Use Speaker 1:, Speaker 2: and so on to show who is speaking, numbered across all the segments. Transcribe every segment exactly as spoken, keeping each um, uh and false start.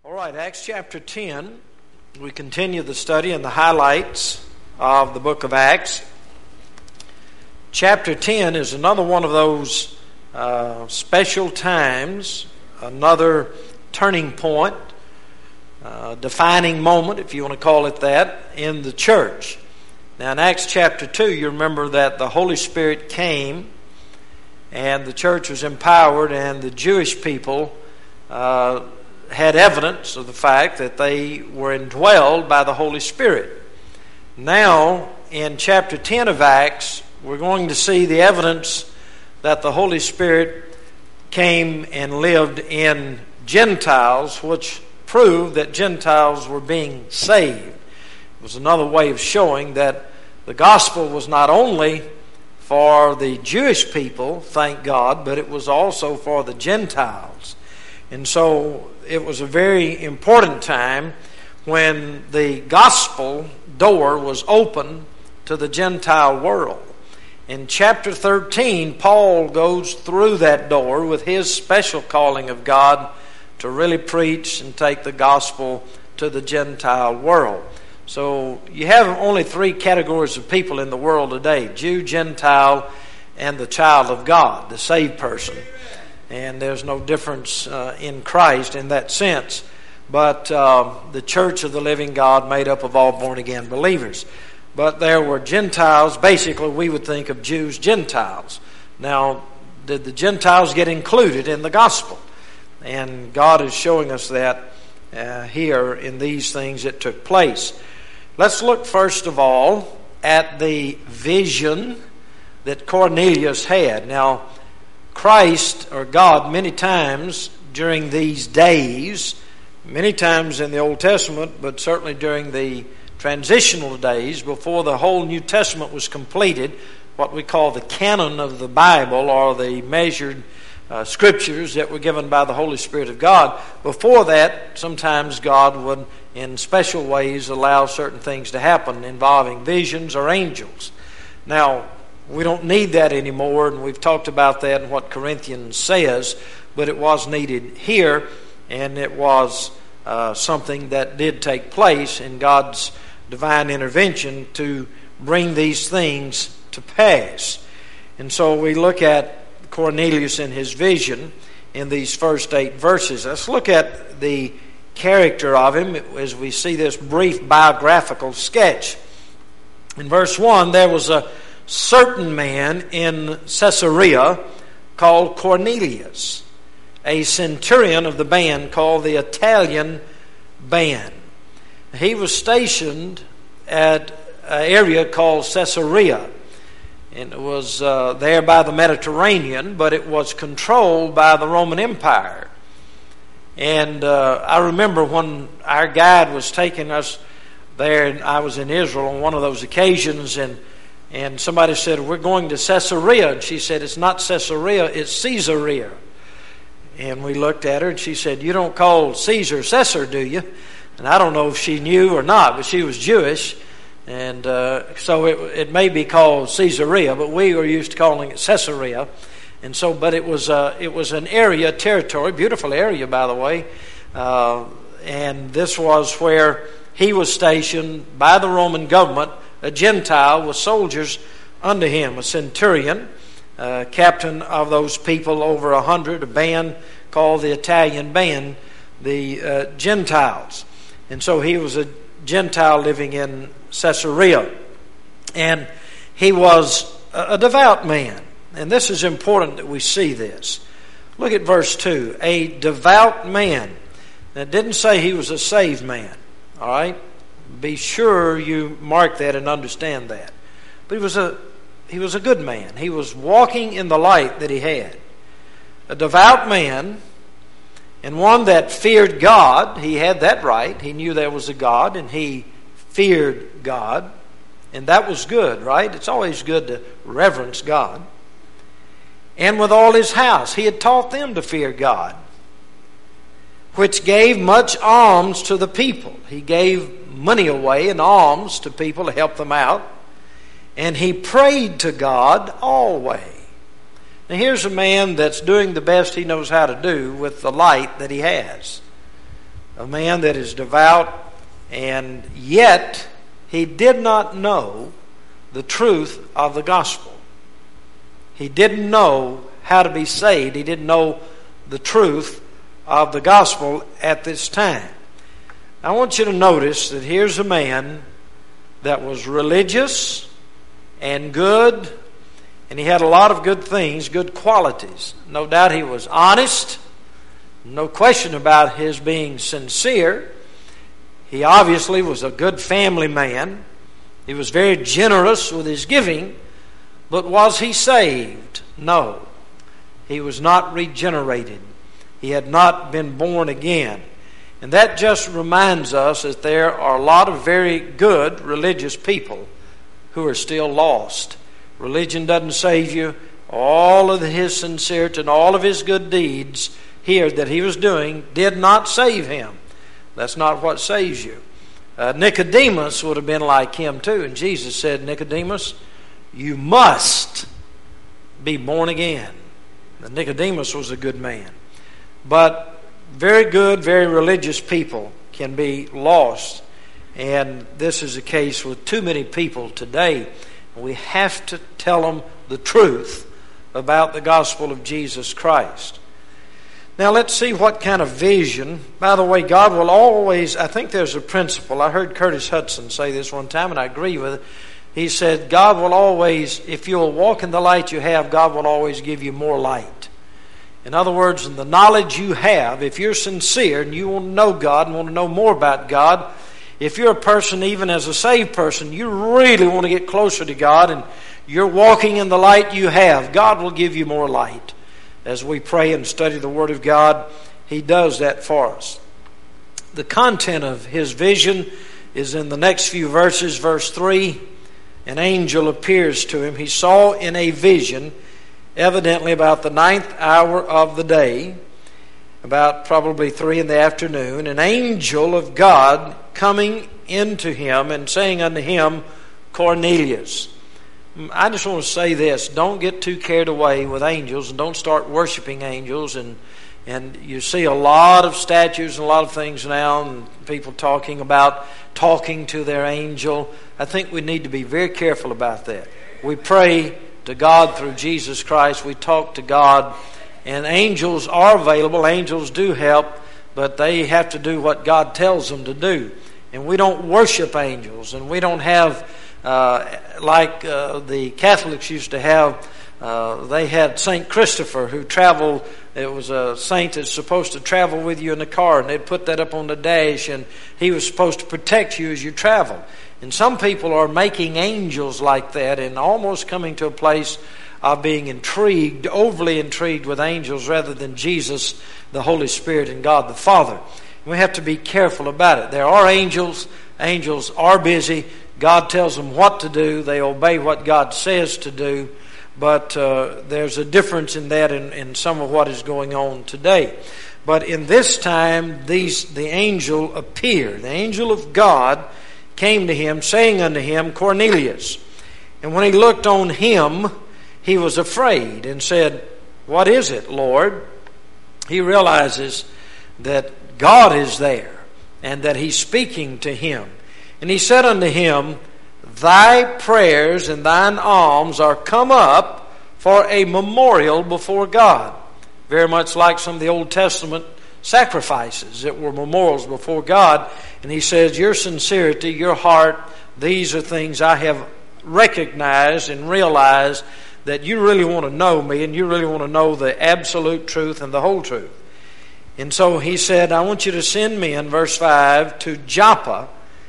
Speaker 1: All right, Acts chapter ten. We continue the study and the highlights of the book of Acts. Chapter ten is another one of those uh, special times, another turning point, uh, defining moment, if you want to call it that, in the church. Now, in Acts chapter two, you remember that the Holy Spirit came and the church was empowered, and the Jewish people uh, had evidence of the fact that they were indwelled by the Holy Spirit. Now, in chapter ten of Acts, we're going to see the evidence that the Holy Spirit came and lived in Gentiles, which proved that Gentiles were being saved. It was another way of showing that the gospel was not only for the Jewish people, thank God, but it was also for the Gentiles. And so it was a very important time when the gospel door was open to the Gentile world. In chapter thirteen, Paul goes through that door with his special calling of God to really preach and take the gospel to the Gentile world. So you have only three categories of people in the world today: Jew, Gentile, and the child of God, the saved person. And there's no difference uh, in Christ in that sense. But uh, the church of the living God made up of all born-again believers. But there were Gentiles. Basically, we would think of Jews, Gentiles. Now, did the Gentiles get included in the gospel? And God is showing us that uh, here in these things that took place. Let's look first of all at the vision that Cornelius had. Now, Christ, or God, many times during these days, many times in the Old Testament, but certainly during the transitional days, before the whole New Testament was completed, what we call the canon of the Bible, or the measured uh, scriptures that were given by the Holy Spirit of God. Before that, sometimes God would, in special ways, allow certain things to happen involving visions or angels. Now, we don't need that anymore, and we've talked about that in what Corinthians says, but it was needed here, and it was uh, something that did take place in God's divine intervention to bring these things to pass. And so we look at Cornelius and his vision in these first eight verses. Let's look at the character of him as we see this brief biographical sketch. In verse one, there was a certain man in Caesarea called Cornelius, a centurion of the band called the Italian band. He was stationed at an area called Caesarea, and it was uh, there by the Mediterranean, but it was controlled by the Roman Empire. And uh, I remember when our guide was taking us there, and I was in Israel on one of those occasions, and And somebody said, "We're going to Caesarea." And she said, "It's not Caesarea, it's Caesarea." And we looked at her and she said, "You don't call Caesar Caesar, do you?" And I don't know if she knew or not, but she was Jewish. And uh, so it, it may be called Caesarea, but we were used to calling it Caesarea. And so, but it was, uh, it was an area, territory, beautiful area, by the way. Uh, and this was where he was stationed by the Roman government, a Gentile with soldiers under him, a centurion, uh, captain of those people, over a hundred, a band called the Italian band, the uh, Gentiles. And so he was a Gentile living in Caesarea. And he was a, a devout man. And this is important that we see this. Look at verse two. A devout man. Now, it didn't say he was a saved man. All right? Be sure you mark that and understand that. But he was a he was a good man. He was walking in the light that he had. A devout man, and one that feared God. He had that right. He knew there was a God, and he feared God. And that was good, right? It's always good to reverence God. And with all his house, he had taught them to fear God, which gave much alms to the people. He gave money away in alms to people to help them out. And he prayed to God always. Now here's a man that's doing the best he knows how to do with the light that he has. a man that is devout, and yet he did not know the truth of the gospel. He didn't know how to be saved. He didn't know the truth of the gospel at this time. I want you to notice that here's a man that was religious and good, and he had a lot of good things, good qualities. No doubt he was honest. No question about his being sincere. He obviously was a good family man. He was very generous with his giving. But was he saved? No. He was not regenerated. He had not been born again. And that just reminds us that there are a lot of very good religious people who are still lost. Religion doesn't save you. All of his sincerity and all of his good deeds here that he was doing did not save him. That's not what saves you. Uh, Nicodemus would have been like him too. And Jesus said, Nicodemus, you must be born again. And Nicodemus was a good man. But very good, very religious people can be lost. And this is the case with too many people today. We have to tell them the truth about the gospel of Jesus Christ. Now let's see what kind of vision. By the way, God will always, I think there's a principle. I heard Curtis Hudson say this one time, and I agree with it. He said, God will always, if you'll walk in the light you have, God will always give you more light. In other words, in the knowledge you have, if you're sincere and you want to know God and want to know more about God, if you're a person, even as a saved person, you really want to get closer to God and you're walking in the light you have, God will give you more light. As we pray and study the Word of God, He does that for us. The content of his vision is in the next few verses. Verse three, an angel appears to him. He saw in a vision, evidently about the ninth hour of the day, about probably three in the afternoon, an angel of God coming into him and saying unto him, Cornelius. I just want to say this. Don't get too carried away with angels and don't start worshiping angels. And and you see a lot of statues and a lot of things now and people talking about talking to their angel. I think we need to be very careful about that. We pray to God through Jesus Christ. We talk to God. And angels are available. Angels do help. But they have to do what God tells them to do. And we don't worship angels. And we don't have... Uh, like uh, the Catholics used to have, uh, they had Saint Christopher who traveled. It was a saint that's supposed to travel with you in the car, and they'd put that up on the dash, and he was supposed to protect you as you travel. And some people are making angels like that and almost coming to a place of being intrigued, overly intrigued with angels rather than Jesus, the Holy Spirit, and God the Father. We have to be careful about it. There are angels. Angels are busy. God tells them what to do. They obey what God says to do. But uh, there's a difference in that in, in some of what is going on today. But in this time, these the angel appeared. The angel of God came to him, saying unto him, Cornelius. And when he looked on him, he was afraid and said, What is it, Lord? He realizes that God is there and that he's speaking to him. And he said unto him, Thy prayers and thine alms are come up for a memorial before God. Very much like some of the Old Testament sacrifices that were memorials before God. And he says, your sincerity, your heart, these are things I have recognized and realized that you really want to know me and you really want to know the absolute truth and the whole truth. And so he said, I want you to send me, in verse five, to Joppa,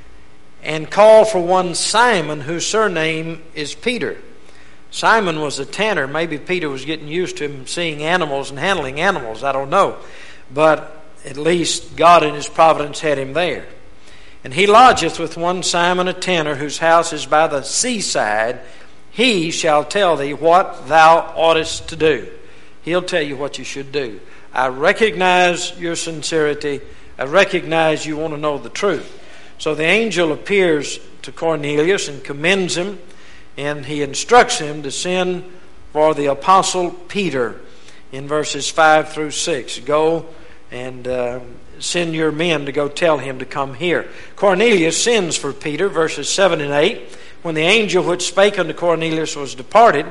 Speaker 1: and call for one Simon, whose surname is Peter. Simon was a tanner. Maybe Peter was getting used to him seeing animals and handling animals. I don't know. But at least God in his providence had him there. And he lodgeth with one Simon a tanner, whose house is by the seaside. He shall tell thee what thou oughtest to do. He'll tell you what you should do. I recognize your sincerity. I recognize you want to know the truth. So the angel appears to Cornelius and commends him, and he instructs him to send for the apostle Peter in verses five through six. Go and uh, send your men to go tell him to come here. Cornelius sends for Peter, verses seven and eight. When the angel which spake unto Cornelius was departed,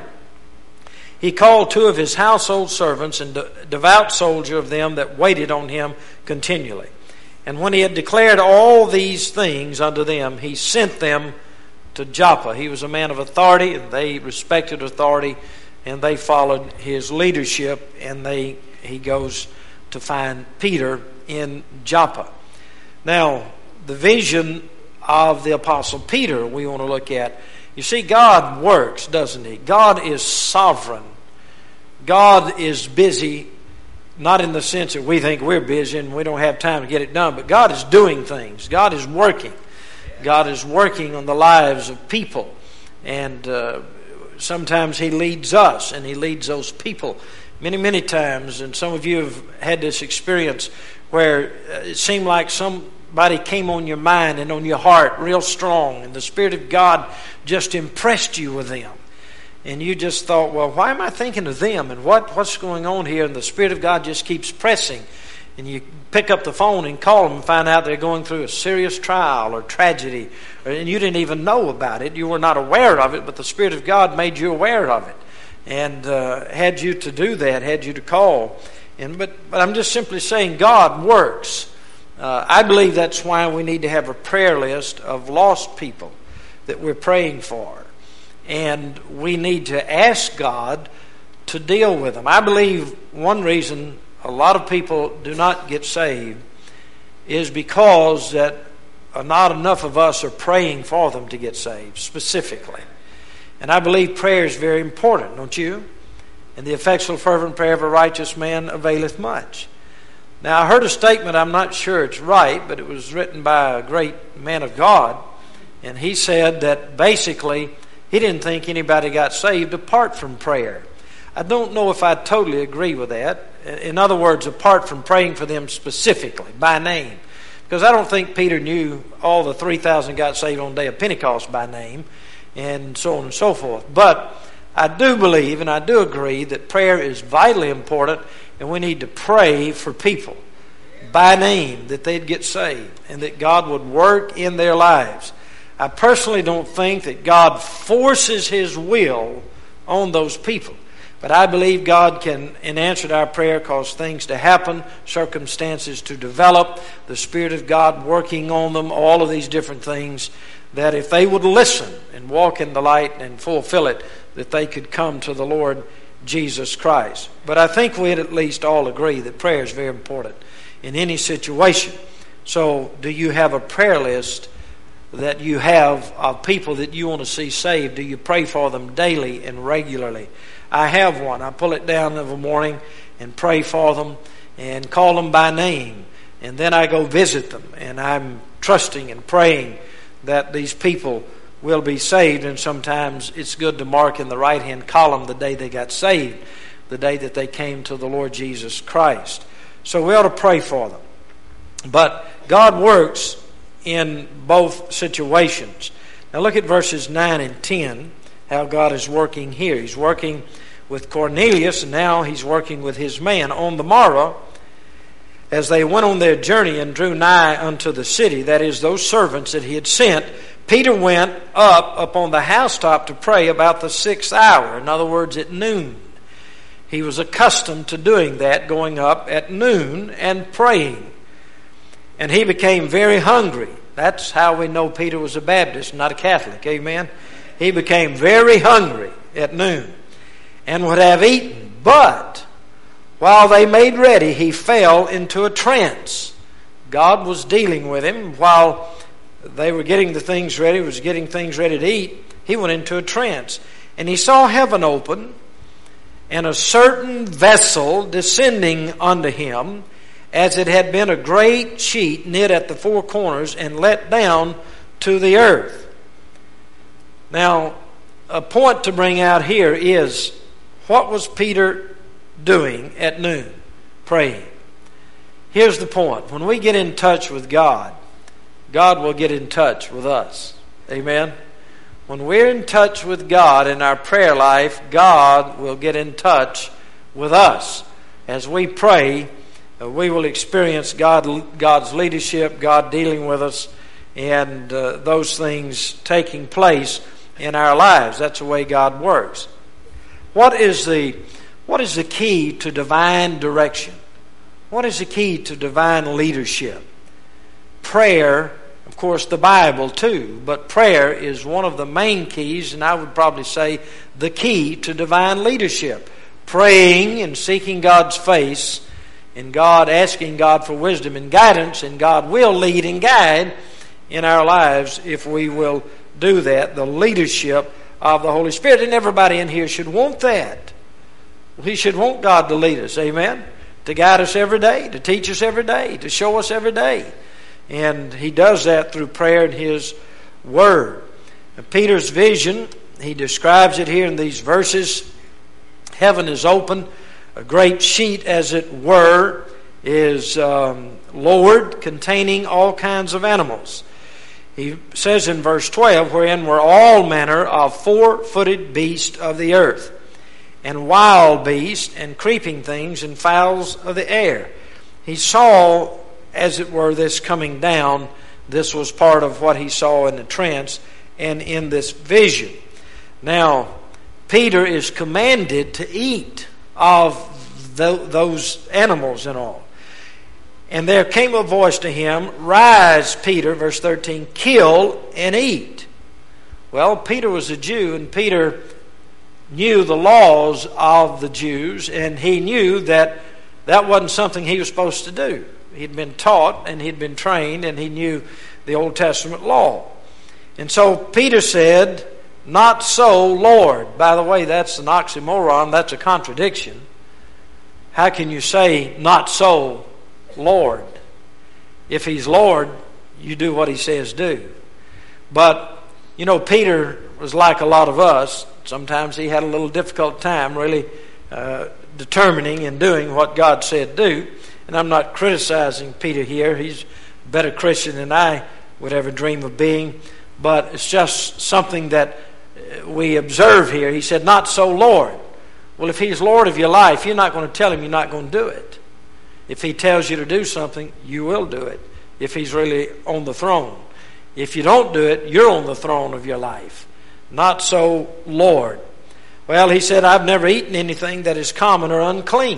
Speaker 1: he called two of his household servants and devout soldier of them that waited on him continually. And when he had declared all these things unto them, he sent them to Joppa. He was a man of authority, and they respected authority, and they followed his leadership, and they he goes to find Peter in Joppa. Now, the vision of the Apostle Peter we want to look at. You see, God works, doesn't he? God is sovereign. God is busy, not in the sense that we think we're busy and we don't have time to get it done, but God is doing things. God is working. God is working on the lives of people. And uh, sometimes he leads us and he leads those people. Many, many times, and some of you have had this experience where it seemed like somebody came on your mind and on your heart real strong, and the Spirit of God just impressed you with them. And you just thought, well, why am I thinking of them? And what, what's going on here? And the Spirit of God just keeps pressing. And you pick up the phone and call them and find out they're going through a serious trial or tragedy. And you didn't even know about it. You were not aware of it, but the Spirit of God made you aware of it. And uh, had you to do that, had you to call. And But, but I'm just simply saying God works. Uh, I believe that's why we need to have a prayer list of lost people that we're praying for. And we need to ask God to deal with them. I believe one reason a lot of people do not get saved is because that not enough of us are praying for them to get saved, specifically. And I believe prayer is very important, don't you? And the effectual fervent prayer of a righteous man availeth much. Now, I heard a statement, I'm not sure it's right, but it was written by a great man of God. And he said that basically he didn't think anybody got saved apart from prayer. I don't know if I totally agree with that. In other words, apart from praying for them specifically, by name. Because I don't think Peter knew all the three thousand got saved on the day of Pentecost by name, and so on and so forth. But I do believe and I do agree that prayer is vitally important, and we need to pray for people by name that they'd get saved and that God would work in their lives. I personally don't think that God forces His will on those people. But I believe God can, in answer to our prayer, cause things to happen, circumstances to develop, the Spirit of God working on them, all of these different things, that if they would listen and walk in the light and fulfill it, that they could come to the Lord Jesus Christ. But I think we'd at least all agree that prayer is very important in any situation. So do you have a prayer list that you have of people that you want to see saved? Do you pray for them daily and regularly? I have one. I pull it down of a morning and pray for them and call them by name. And then I go visit them. And I'm trusting and praying that these people will be saved. And sometimes it's good to mark in the right-hand column the day they got saved, the day that they came to the Lord Jesus Christ. So we ought to pray for them. But God works in both situations. Now look at verses nine and ten, how God is working here. He's working with Cornelius, and now He's working with his man. On the morrow, as they went on their journey and drew nigh unto the city, that is, those servants that he had sent, Peter went up upon the housetop to pray about the sixth hour. In other words, at noon. He was accustomed to doing that, going up at noon and praying. And he became very hungry. That's how we know Peter was a Baptist, not a Catholic. Amen? He became very hungry at noon and would have eaten. But while they made ready, he fell into a trance. God was dealing with him. While they were getting the things ready, was getting things ready to eat, he went into a trance. And he saw heaven open, and a certain vessel descending unto him, as it had been a great sheet knit at the four corners and let down to the earth. Now, a point to bring out here is, what was Peter doing at noon? Praying. Here's the point. When we get in touch with God, God will get in touch with us. Amen? When we're in touch with God in our prayer life, God will get in touch with us. As we pray, uh, we will experience God, God's leadership, God dealing with us, and uh, those things taking place in our lives. That's the way God works. What is the what is the key to divine direction? What is the key to divine leadership? Prayer, of course, the Bible too, but prayer is one of the main keys, and I would probably say the key to divine leadership. Praying and seeking God's face, and God asking God for wisdom and guidance, and God will lead and guide in our lives if we will do that. The leadership of the Holy Spirit, and everybody in here should want that. We should want God to lead us, amen? To guide us every day, to teach us every day, to show us every day. And He does that through prayer and His Word. And Peter's vision, he describes it here in these verses. Heaven is open. A great sheet, as it were, is um, lowered, containing all kinds of animals. He says in verse twelve, wherein were all manner of four-footed beasts of the earth, and wild beasts, and creeping things, and fowls of the air. He saw, as it were, this coming down. This was part of what he saw in the trance and in this vision. Now, Peter is commanded to eat of th- those animals and all. And there came a voice to him, rise, Peter, verse thirteen, kill and eat. Well, Peter was a Jew, and Peter knew the laws of the Jews, and he knew that that wasn't something he was supposed to do. He'd been taught, and he'd been trained, and he knew the Old Testament law. And so Peter said, not so, Lord. By the way, that's an oxymoron. That's a contradiction. How can you say, not so, Lord? If He's Lord, you do what He says do. But, you know, Peter was like a lot of us. Sometimes he had a little difficult time really uh, determining and doing what God said do. And I'm not criticizing Peter here. He's a better Christian than I would ever dream of being. But it's just something that we observe here. He said, not so, Lord. Well, if He's Lord of your life, you're not going to tell Him you're not going to do it. If He tells you to do something, you will do it, if He's really on the throne. If you don't do it, you're on the throne of your life. Not so, Lord. Well, he said, I've never eaten anything that is common or unclean.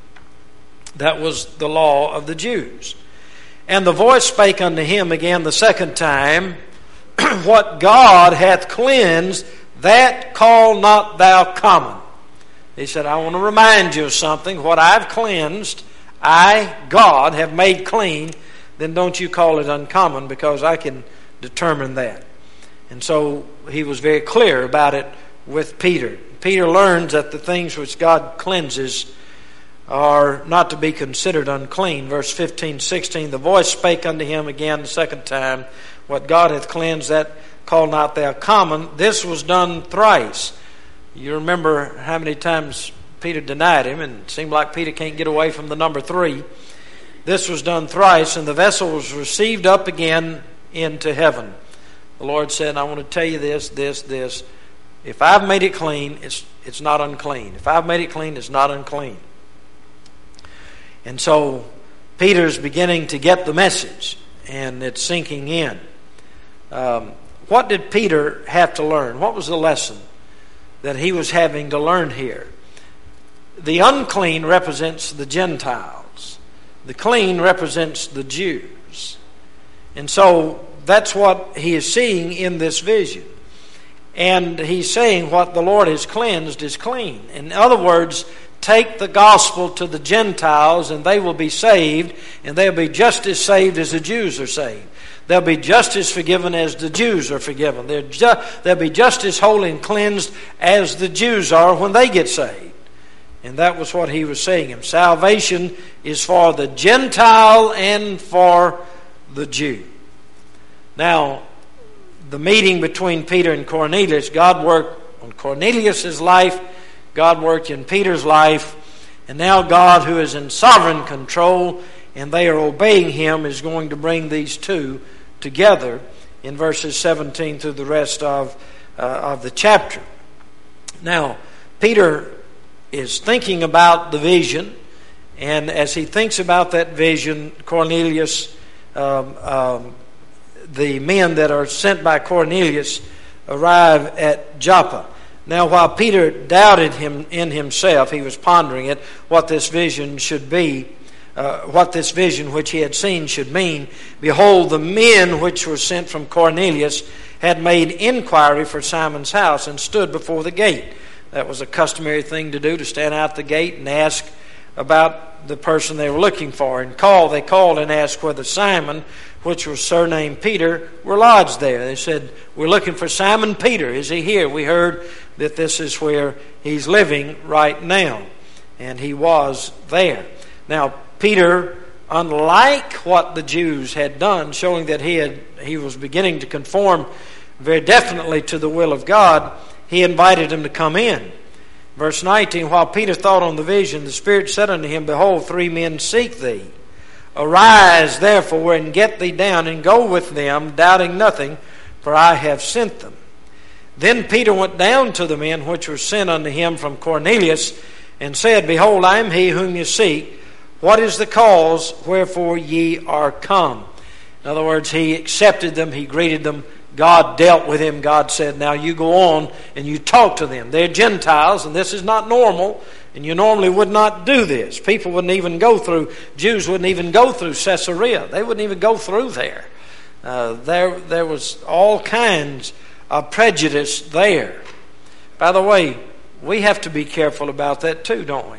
Speaker 1: That was the law of the Jews. And the voice spake unto him again the second time, what God hath cleansed, that call not thou common. He said, I want to remind you of something. What I've cleansed, I, God, have made clean, then don't you call it uncommon, because I can determine that. And so he was very clear about it with Peter. Peter learns that the things which God cleanses are not to be considered unclean. Verse fifteen, sixteen, the voice spake unto him again the second time, what God hath cleansed, that call not thou common. This was done thrice. You remember how many times Peter denied him, and it seemed like Peter can't get away from the number three. This was done thrice, and the vessel was received up again into heaven. The Lord said, I want to tell you this, this, this. If I've made it clean, it's it's not unclean. If I've made it clean, it's not unclean. And so Peter's beginning to get the message, and it's sinking in. Um, what did Peter have to learn? What was the lesson that he was having to learn here? The unclean represents the Gentiles. The clean represents the Jews. And so that's what he is seeing in this vision. And he's saying what the Lord has cleansed is clean. In other words, take the gospel to the Gentiles and they will be saved, and they'll be just as saved as the Jews are saved. They'll be just as forgiven as the Jews are forgiven. They're ju- they'll be just as holy and cleansed as the Jews are when they get saved. And that was what he was saying. Him. Salvation is for the Gentile and for the Jew. Now, the meeting between Peter and Cornelius, God worked on Cornelius' life, God worked in Peter's life, and now God, who is in sovereign control, and they are obeying Him, is going to bring these two together in verses seventeen through the rest of, uh, of the chapter. Now, Peter is thinking about the vision, And as he thinks about that vision, Cornelius, um, um, the men that are sent by Cornelius arrive at Joppa. Now, while Peter doubted him in himself, he was pondering it, what this vision should be, uh, what this vision which he had seen should mean. Behold, the men which were sent from Cornelius had made inquiry for Simon's house and stood before the gate. That was a customary thing to do, to stand out the gate and ask about the person they were looking for. And call, they called and asked whether Simon, which was surnamed Peter, were lodged there. They said, we're looking for Simon Peter. Is he here? We heard that this is where he's living right now. And he was there. Now, Peter, unlike what the Jews had done, showing that he had he was beginning to conform very definitely to the will of God, he invited him to come in. Verse nineteen, while Peter thought on the vision, the Spirit said unto him, behold, three men seek thee. Arise, therefore, and get thee down, and go with them, doubting nothing, for I have sent them. Then Peter went down to the men which were sent unto him from Cornelius, and said, behold, I am he whom you seek. What is the cause wherefore ye are come? In other words, he accepted them, he greeted them. God dealt with him. God said, now you go on and you talk to them. They're Gentiles, and this is not normal, and you normally would not do this. People wouldn't even go through, Jews wouldn't even go through Caesarea. They wouldn't even go through there. Uh, there, there was all kinds of prejudice there. By the way, we have to be careful about that too, don't we?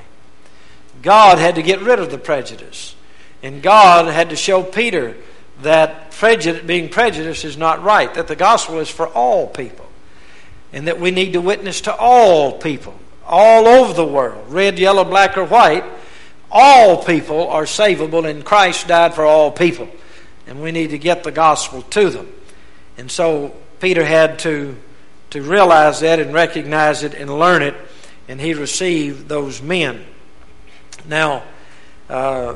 Speaker 1: God had to get rid of the prejudice. And God had to show Peter that prejudice, being prejudiced is not right, that the gospel is for all people, and that we need to witness to all people, all over the world, red, yellow, black, or white. All people are savable, and Christ died for all people, and we need to get the gospel to them. And so Peter had to, to realize that and recognize it and learn it, and he received those men. Now, uh,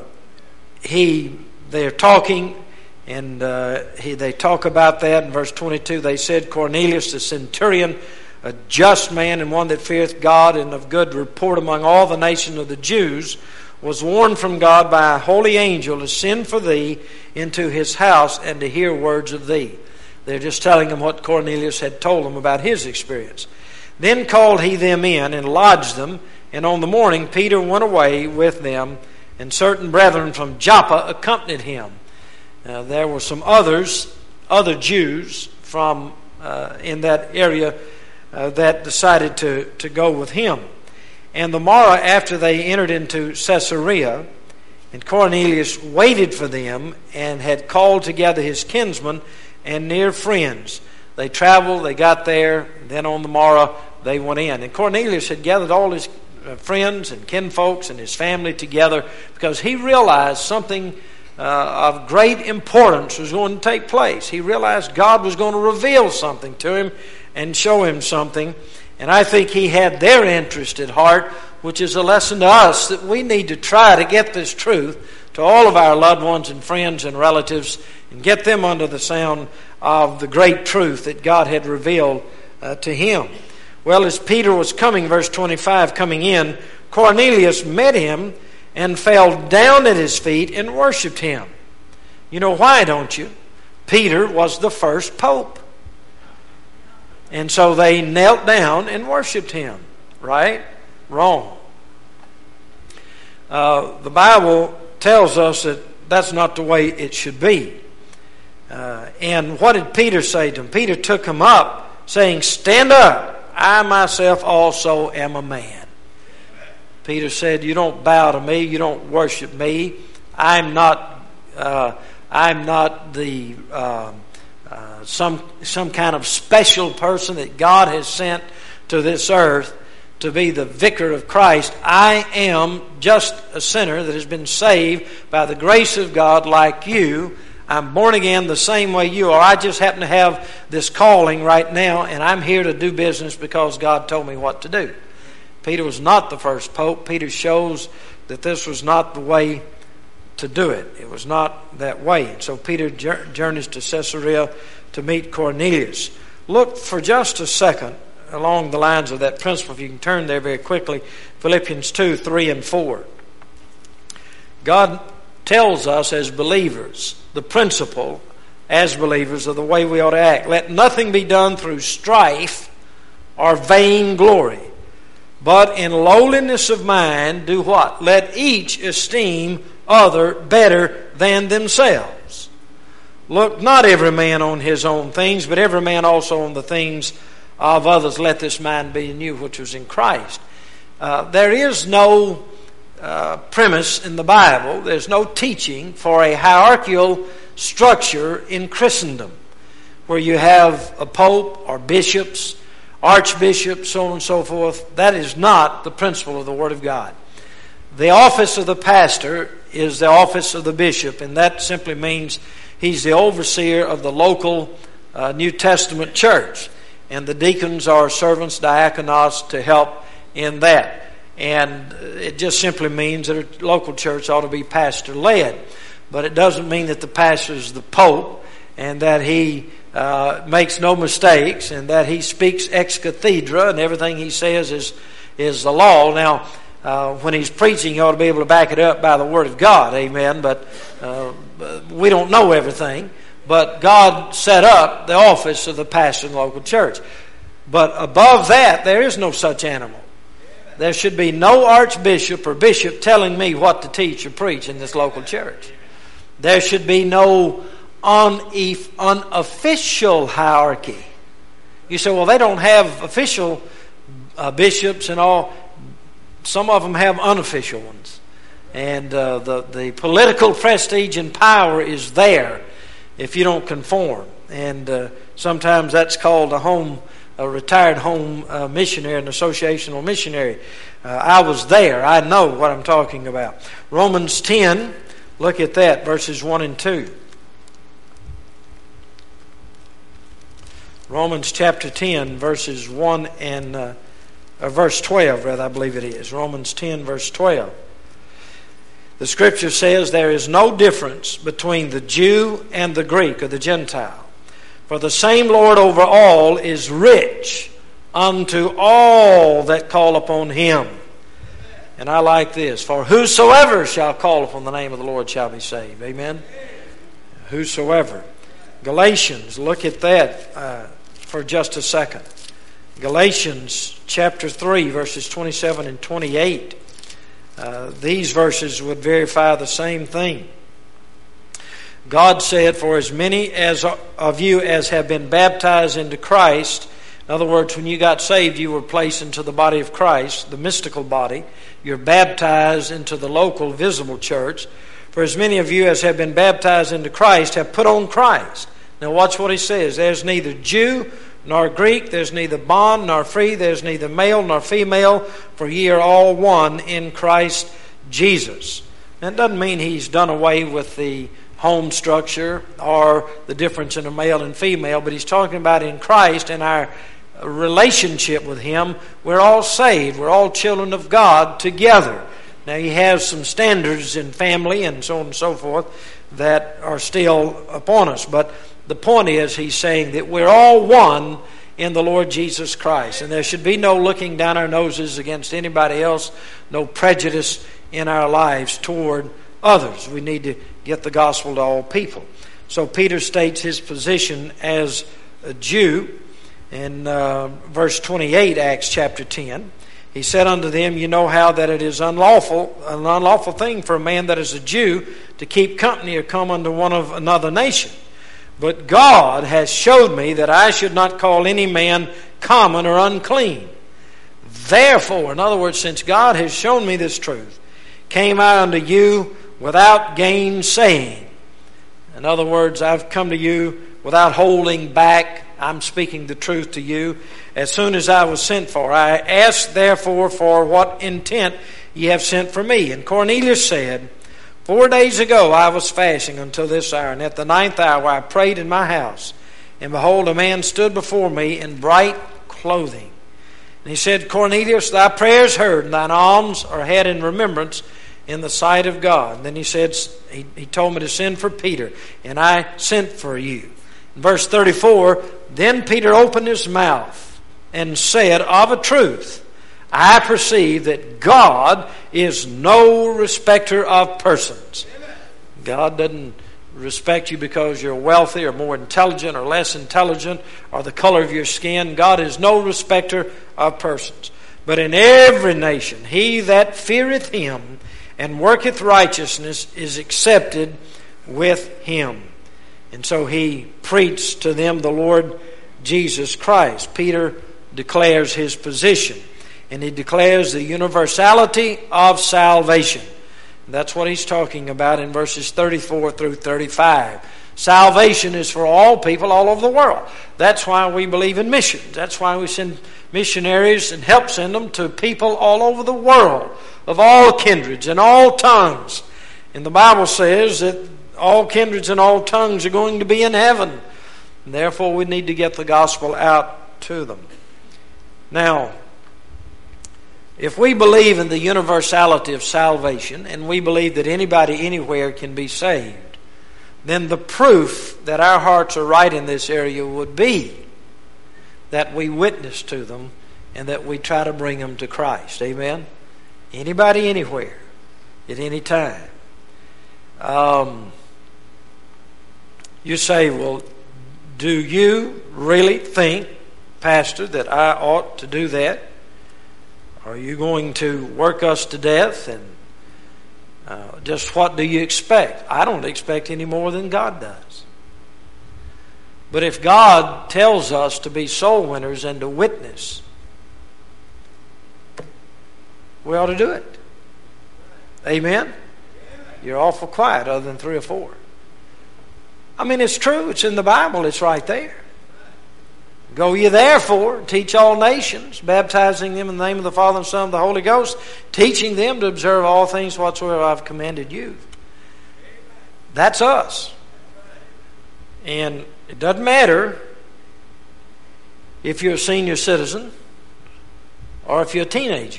Speaker 1: he they're talking, and uh, he, they talk about that in verse twenty-two. They said, Cornelius the centurion, a just man and one that feareth God and of good report among all the nation of the Jews, was warned from God by a holy angel to send for thee into his house and to hear words of thee. They're just telling him what Cornelius had told them about his experience. Then called he them in and lodged them, and on the morning Peter went away with them, and certain brethren from Joppa accompanied him. Uh, there were some others, other Jews from uh, in that area uh, that decided to, to go with him. And the morrow after they entered into Caesarea, and Cornelius waited for them and had called together his kinsmen and near friends. They traveled, they got there, and then on the morrow they went in. And Cornelius had gathered all his friends and kinfolks and his family together because he realized something uh, of great importance was going to take place. He realized God was going to reveal something to him and show him something. And I think he had their interest at heart, which is a lesson to us that we need to try to get this truth to all of our loved ones and friends and relatives and get them under the sound of the great truth that God had revealed uh, to him. Well, as Peter was coming, verse twenty-five, coming in, Cornelius met him and fell down at his feet and worshipped him. You know why, don't you? Peter was the first pope. And so they knelt down and worshipped him. Right? Wrong. Uh, the Bible tells us that that's not the way it should be. Uh, and what did Peter say to him? Peter took him up, saying, stand up. I myself also am a man. Peter said, you don't bow to me, you don't worship me. I'm not uh, I'm not the uh, uh, some some kind of special person that God has sent to this earth to be the vicar of Christ. I am just a sinner that has been saved by the grace of God like you. I'm born again the same way you are. I just happen to have this calling right now, and I'm here to do business because God told me what to do. Peter was not the first pope. Peter shows that this was not the way to do it. It was not that way. And so Peter journeys to Caesarea to meet Cornelius. Look for just a second along the lines of that principle. If you can turn there very quickly, Philippians two, three, and four. God tells us as believers the principle as believers of the way we ought to act. Let nothing be done through strife or vain glory, but in lowliness of mind do what? Let each esteem other better than themselves. Look not every man on his own things, but every man also on the things of others. Let this mind be in you which was in Christ. Uh, there is no uh, premise in the Bible, there's no teaching for a hierarchical structure in Christendom where you have a pope or bishops, archbishops, so on and so forth. That is not the principle of the Word of God. The office of the pastor is the office of the bishop, and that simply means he's the overseer of the local uh, New Testament church. And the deacons are servants, diakonos, to help in that. And it just simply means that a local church ought to be pastor-led. But it doesn't mean that the pastor is the pope and that he uh, makes no mistakes and that he speaks ex cathedra and everything he says is, is the law. Now, uh, when he's preaching, you ought to be able to back it up by the Word of God. Amen. But uh, we don't know everything. But God set up the office of the pastor in the local church. But above that, there is no such animal. There should be no archbishop or bishop telling me what to teach or preach in this local church. There should be no unofficial hierarchy. You say, well, they don't have official uh, bishops and all. Some of them have unofficial ones. And uh, the, the political prestige and power is there if you don't conform. And uh, sometimes that's called a home, a retired home uh, missionary, an associational missionary. Uh, I was there. I know what I'm talking about. Romans ten, look at that, verses one and two. Romans chapter ten, verses one and uh, or verse twelve, rather, I believe it is. Romans ten, verse twelve. The Scripture says there is no difference between the Jew and the Greek or the Gentile. For the same Lord over all is rich unto all that call upon Him. And I like this. For whosoever shall call upon the name of the Lord shall be saved. Amen? Whosoever. Galatians, look at that uh, for just a second. Galatians chapter three, verses twenty-seven and twenty-eight. Uh, these verses would verify the same thing. God said, for as many as of you as have been baptized into Christ, in other words, when you got saved, you were placed into the body of Christ, the mystical body. You're baptized into the local visible church. For as many of you as have been baptized into Christ have put on Christ. Now watch what he says. There's neither Jew nor Greek, there's neither bond nor free, there's neither male nor female, for ye are all one in Christ Jesus. That doesn't mean he's done away with the home structure or the difference in a male and female, but he's talking about in Christ and our relationship with Him. We're all saved. We're all children of God together. Now He has some standards in family and so on and so forth that are still upon us, but the point is, he's saying that we're all one in the Lord Jesus Christ. And there should be no looking down our noses against anybody else, no prejudice in our lives toward others. We need to get the gospel to all people. So Peter states his position as a Jew in uh, verse twenty-eight, Acts chapter ten. He said unto them, you know how that it is unlawful, an unlawful thing for a man that is a Jew to keep company or come unto one of another nation. But God has showed me that I should not call any man common or unclean. Therefore, in other words, since God has shown me this truth, came I unto you without gainsaying. In other words, I've come to you without holding back. I'm speaking the truth to you as soon as I was sent for. I asked therefore for what intent ye have sent for me. And Cornelius said, Four days ago I was fasting until this hour, and at the ninth hour I prayed in my house. And behold, a man stood before me in bright clothing. And he said, Cornelius, thy prayer is heard, and thine alms are had in remembrance in the sight of God. And then he said, he, he told me to send for Peter, and I sent for you. In verse thirty-four, then Peter opened his mouth and said, Of a truth, I perceive that God is no respecter of persons. God doesn't respect you because you're wealthy or more intelligent or less intelligent or the color of your skin. God is no respecter of persons. But in every nation, he that feareth him and worketh righteousness is accepted with him. And so he preached to them the Lord Jesus Christ. Peter declares his position, and he declares the universality of salvation. That's what he's talking about in verses thirty-four through thirty-five. Salvation is for all people all over the world. That's why we believe in missions. That's why we send missionaries and help send them to people all over the world, of all kindreds and all tongues. And the Bible says that all kindreds and all tongues are going to be in heaven. And therefore, we need to get the gospel out to them. Now, if we believe in the universality of salvation, and we believe that anybody anywhere can be saved, then the proof that our hearts are right in this area would be that we witness to them and that we try to bring them to Christ. Amen? Anybody anywhere, at any time. Um, you say, well, do you really think, Pastor, that I ought to do that? Are you going to work us to death? And uh, just what do you expect? I don't expect any more than God does. But if God tells us to be soul winners and to witness, we ought to do it. Amen? You're awful quiet other than three or four. I mean, it's true. It's in the Bible. It's right there. Go ye therefore, teach all nations, baptizing them in the name of the Father and Son and the Holy Ghost, teaching them to observe all things whatsoever I've commanded you. That's us. And it doesn't matter if you're a senior citizen or if you're a teenager.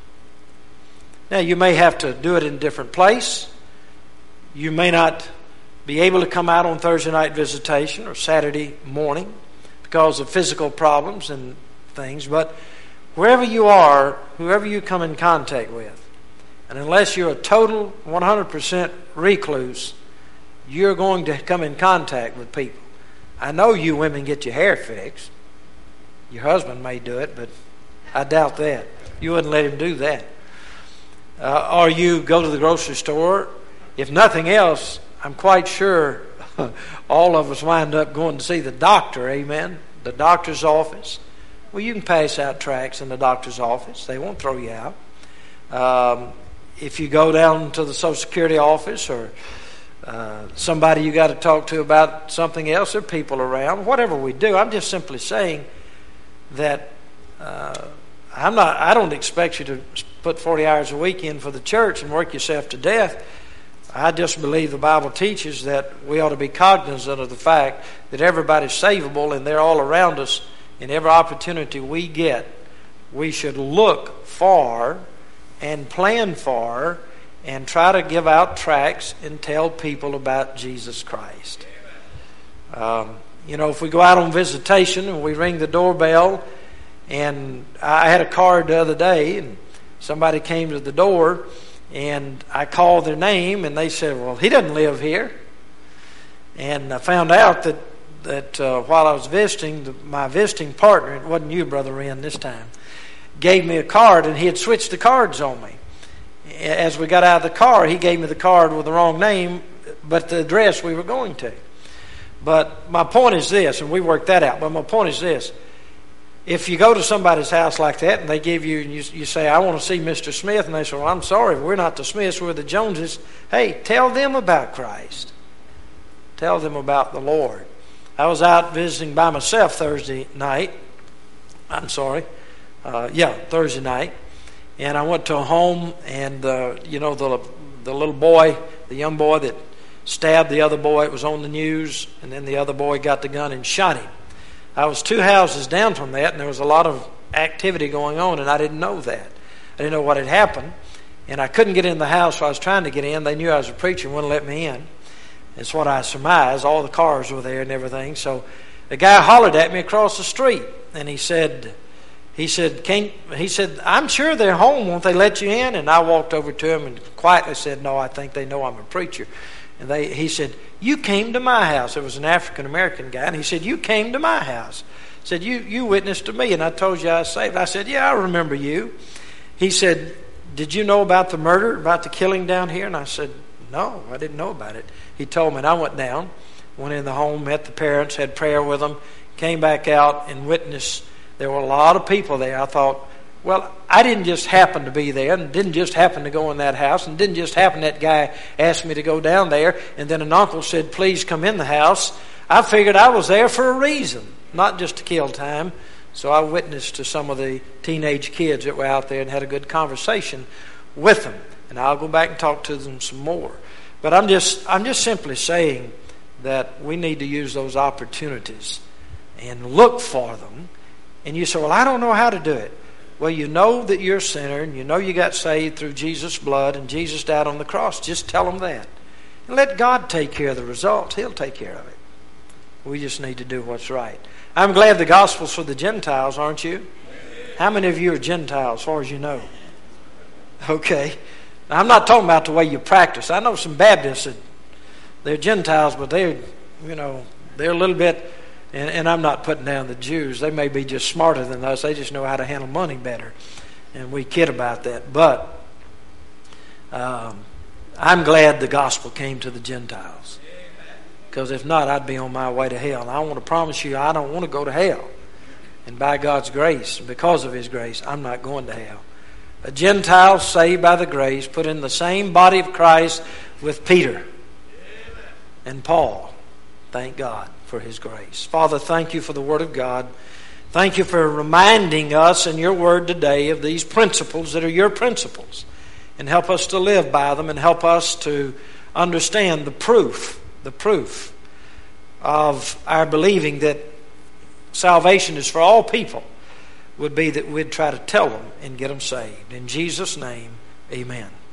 Speaker 1: Now, you may have to do it in a different place. You may not be able to come out on Thursday night visitation or Saturday morning because of physical problems and things, but wherever you are, whoever you come in contact with, and unless you're a total one hundred percent recluse, you're going to come in contact with people. I know you women get your hair fixed. Your husband may do it, but I doubt that. You wouldn't let him do that. Uh, or you go to the grocery store. If nothing else, I'm quite sure all of us wind up going to see the doctor, amen? The doctor's office. Well, you can pass out tracts in the doctor's office. They won't throw you out. Um, if you go down to the Social Security office or uh, somebody you got to talk to about something else, there are people around. Whatever we do, I'm just simply saying that uh, I'm not. I don't expect you to put forty hours a week in for the church and work yourself to death. I just believe the Bible teaches that we ought to be cognizant of the fact that everybody's savable and they're all around us. In every opportunity we get, we should look for and plan for and try to give out tracts and tell people about Jesus Christ. Um, you know, if we go out on visitation and we ring the doorbell, and I had a card the other day and somebody came to the door, and I called their name, and they said, well, he doesn't live here. And I found out that, that uh, while I was visiting, the, my visiting partner, it wasn't you, Brother Wren, this time, gave me a card, and he had switched the cards on me. As we got out of the car, he gave me the card with the wrong name, but the address we were going to. But my point is this, and we worked that out, but my point is this. If you go to somebody's house like that and they give you, you, you say, I want to see Mister Smith, and they say, well, I'm sorry, we're not the Smiths, we're the Joneses. Hey, tell them about Christ. Tell them about the Lord. I was out visiting by myself Thursday night. I'm sorry. Uh, yeah, Thursday night. And I went to a home, and, uh, you know, the, the little boy, the young boy that stabbed the other boy, it was on the news, and then the other boy got the gun and shot him. I was two houses down from that, and there was a lot of activity going on, and I didn't know that. I didn't know what had happened, and I couldn't get in the house, so I was trying to get in. They knew I was a preacher and wouldn't let me in. That's what I surmised. All the cars were there and everything. So the guy hollered at me across the street, and he said, He said, Can't, he said, I'm sure they're home. Won't they let you in? And I walked over to him and quietly said, no, I think they know I'm a preacher. And they, he said, you came to my house. There was an African-American guy. And he said, you came to my house. He said, you, you witnessed to me. And I told you I was saved. I said, yeah, I remember you. He said, did you know about the murder, about the killing down here? And I said, no, I didn't know about it. He told me, and I went down, went in the home, met the parents, had prayer with them, came back out and witnessed. There were a lot of people there. I thought, well, I didn't just happen to be there and didn't just happen to go in that house and didn't just happen that guy asked me to go down there and then an uncle said, please come in the house. I figured I was there for a reason, not just to kill time. So I witnessed to some of the teenage kids that were out there and had a good conversation with them. And I'll go back and talk to them some more. But I'm just I'm just simply saying that we need to use those opportunities and look for them. And you say, well, I don't know how to do it. Well, you know that you're a sinner and you know you got saved through Jesus' blood and Jesus died on the cross. Just tell them that. And let God take care of the results. He'll take care of it. We just need to do what's right. I'm glad the gospel's for the Gentiles, aren't you? How many of you are Gentiles, as far as you know? Okay. Now, I'm not talking about the way you practice. I know some Baptists that they're Gentiles, but they're, you know, they're a little bit... And, and I'm not putting down the Jews. They may be just smarter than us. They just know how to handle money better. And we kid about that. But um, I'm glad the gospel came to the Gentiles. Because if not, I'd be on my way to hell. And I want to promise you, I don't want to go to hell. And by God's grace, because of His grace, I'm not going to hell. A Gentile saved by the grace, put in the same body of Christ with Peter and Paul. Thank God for His grace. Father, thank you for the Word of God. Thank you for reminding us in your Word today of these principles that are your principles. And help us to live by them and help us to understand the proof, the proof of our believing that salvation is for all people would be that we'd try to tell them and get them saved. In Jesus' name, amen.